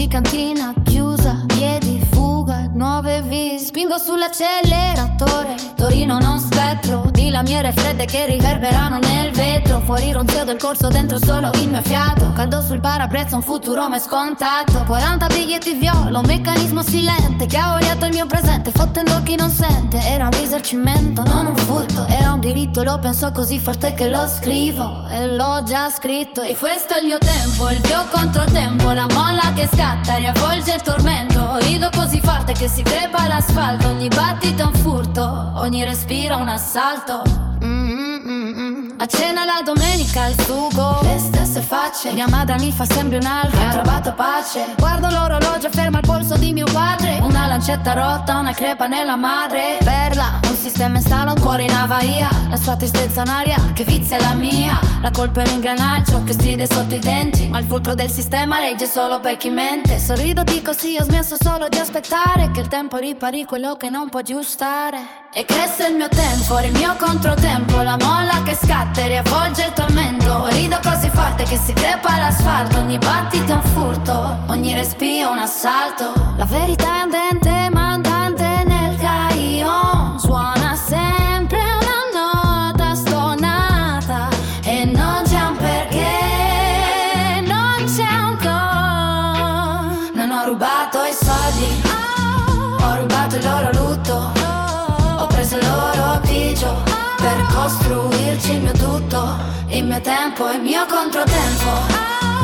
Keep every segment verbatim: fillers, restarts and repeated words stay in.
cantina chiusa, piedi, fuga, nuove visi. Spingo sull'acceleratore, Torino non spettro, di lamiere fredde che riverberano nel vetro. Fuori ronzio del corso, dentro solo il mio fiato. Caldo sul parabrezza, un futuro mai scontato. quaranta biglietti viola, un meccanismo silente che ha oliato il mio presente, fottendo chi non sente. Era un risarcimento, non un furto, era un diritto. Lo penso così forte che lo scrivo e l'ho già scritto. E questo è il mio tempo, il mio controtempo, la molla che scatta, riavvolge il tormento. Rido così forte che si crepa l'asfalto, ogni battito è un furto, ogni respiro un assalto. Mm-mm-mm. A cena la domenica il sugo, le stesse facce, mia madre mi fa sempre un alfa, ha trovato pace. Guardo l'orologio, ferma il polso di mio padre, una lancetta rotta, una crepa nella madre. Perla, un sistema installa un cuore in avaria, la sua tristezza un'aria che vizia la mia. La colpa è l'ingranaggio che stride sotto i denti, ma il fulcro del sistema legge solo per chi mente. Sorrido, dico sì, ho smesso solo di aspettare che il tempo ripari quello che non può aggiustare. E questo è il mio tempo, il mio controtempo, la molla che scatta e riavvolge il tormento. Rido così forte che si crepa l'asfalto, ogni battito è un furto, ogni respiro un assalto. La verità è andente, mandante nel Caio, suona sempre una nota stonata e non c'è un perché, non c'è un co. Non ho rubato i soldi, ho rubato il loro lutto, ho preso il loro grigio per costruirci il mio tutto, il mio tempo e il mio controtempo.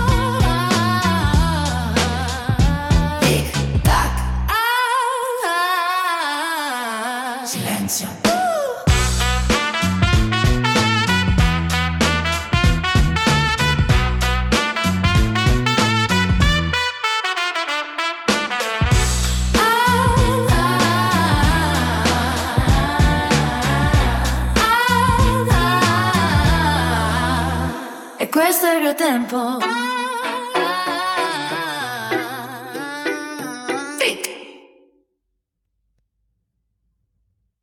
Tic tac, silenzio. Questo è il mio tempo.